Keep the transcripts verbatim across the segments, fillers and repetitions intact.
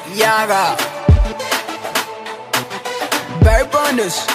Yaga, Barry Bonders,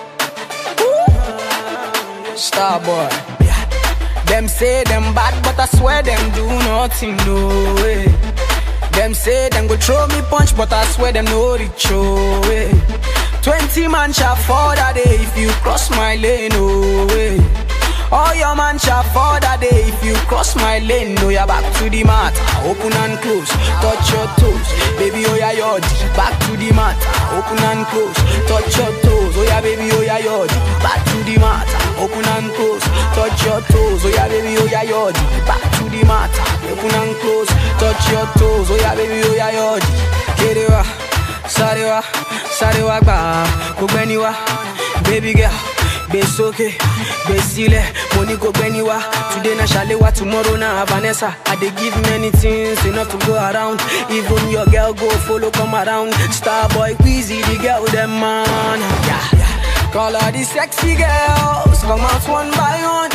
Starboy. Them say them bad, but I swear them do nothing, no way. Them say them go throw me punch, but I swear them no reach, oh way. Twenty man shall fall that day if you cross my lane, oh way. All your man shall fall that day if you cross my lane. No, you're back to the mat, open and close, touch your toes. Baby, oh yeah, yod, back to the mat, open and close, touch your toes. Oh yeah, baby, oh yeah, yod, back to the mat, open and close, touch your toes. Oh yeah, baby, oh yeah, yod, back to the mat, open and close, touch your toes. Oh yeah, baby, oh yeah, yod. Kerewa, sarewa, sarewa ba, kubeniwa, baby girl. Besoke, besile, money go beniwa. Today na Shalewa, tomorrow na Vanessa. I dey give many things enough to go around. Even your girl go follow come around. Starboy, Queasy, the girl them man. Yeah, yeah. Call all the sexy girls, come out one by one.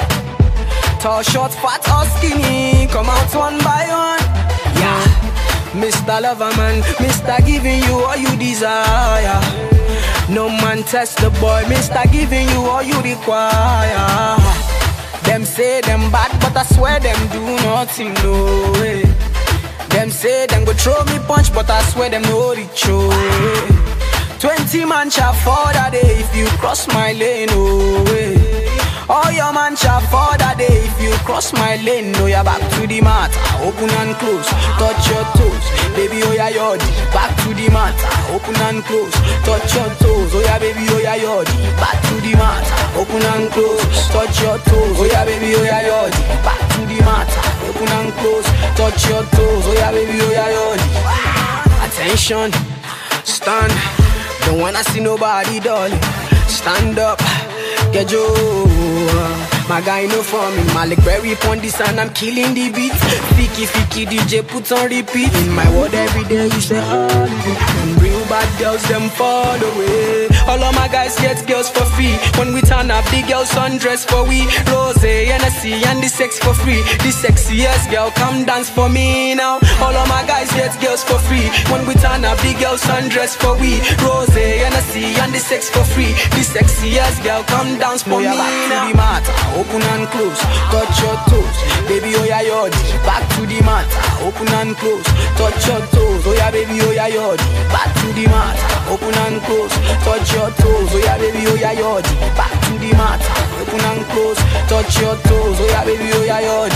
Tall, short, fat or skinny, come out one by one. Yeah, Mister Loverman, Mister Giving you all you desire. No man test the boy, Mister Giving you all you require. Them say them bad, but I swear them do nothing, no way. Them say them go throw me punch, but I swear them no reach, oh way. Twenty man shall fall that day if you cross my lane, oh way. All your man shall fall that day if you cross my lane. No, you're back to the mat, open and close, touch your toes. Baby, oh yeah, yod, back to the mat, open and close, touch your toes. Oh yeah, baby, oh yeah, yod, back to the mat, open and close, touch your toes. Oh yeah, baby, oh yeah, yod, back to the mat, open and close, touch your toes. Oh yeah, baby, oh yeah, yod. Attention, stand, don't wanna see nobody, darling. Stand up, get you. My guy no for me, Malik Berry pon this and I'm killing the beat. Fiki Fiki D J put on repeat. In my world every day you say holiday. And real bad girls them fall away. All of my guys get girls for free. When we turn up the girls undress for we. Rose, N S C and the sex for free. The sexiest girl come dance for me now. All of my guys get girls for free. When we turn up the girls undress for we. Rose, N S C and the sex for free. The sexiest girl come dance for me now. Open and close, touch your toes. Baby, oh yeah, yod, back to the mat. Open and close, touch your toes. Oh yeah, baby, oh yeah, yod, back to the mat. Open and close, touch your toes. Oh yeah, baby, oh yeah, yod, back to the mat. Open and close, touch your toes. Oh yeah, baby, oh yeah, yod.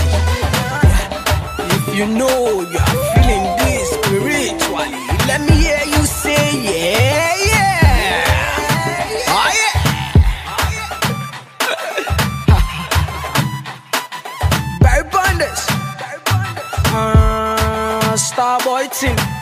If you know you are feeling this spiritually, let me hear you say yeah, yeah. Oh yeah. Uh, Starboy team.